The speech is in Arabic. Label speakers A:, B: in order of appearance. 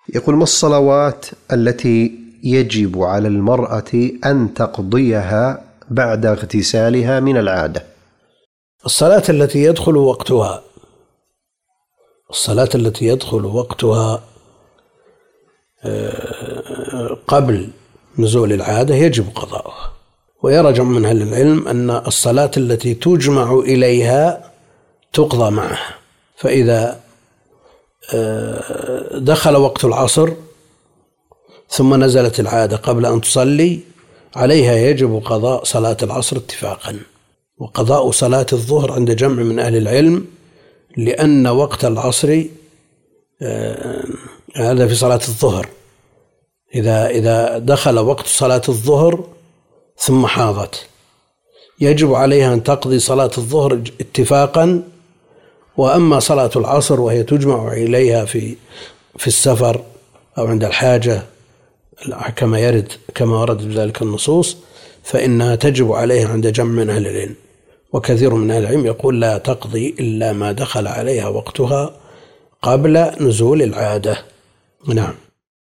A: يقول: ما الصلوات التي يجب على المرأة أن تقضيها بعد اغتسالها من العادة؟
B: الصلاة التي يدخل وقتها قبل نزول العادة يجب قضاؤها. ويرى جمع من أهل العلم أن الصلاة التي تجمع إليها تقضى معها، فإذا دخل وقت العصر ثم نزلت العادة قبل أن تصلي عليها يجب قضاء صلاة العصر اتفاقا، وقضاء صلاة الظهر عند جمع من أهل العلم، لأن وقت العصر هذا في صلاة الظهر، إذا دخل وقت صلاة الظهر ثم حاضت يجب عليها أن تقضي صلاة الظهر اتفاقا. وأما صلاة العصر وهي تجمع إليها في السفر أو عند الحاجة كما ورد بذلك النصوص، فإنها تجب عليها عند جمع من أهل العلم. وكثير من أهل العلم يقول لا تقضي إلا ما دخل عليها وقتها قبل نزول العادة. نعم.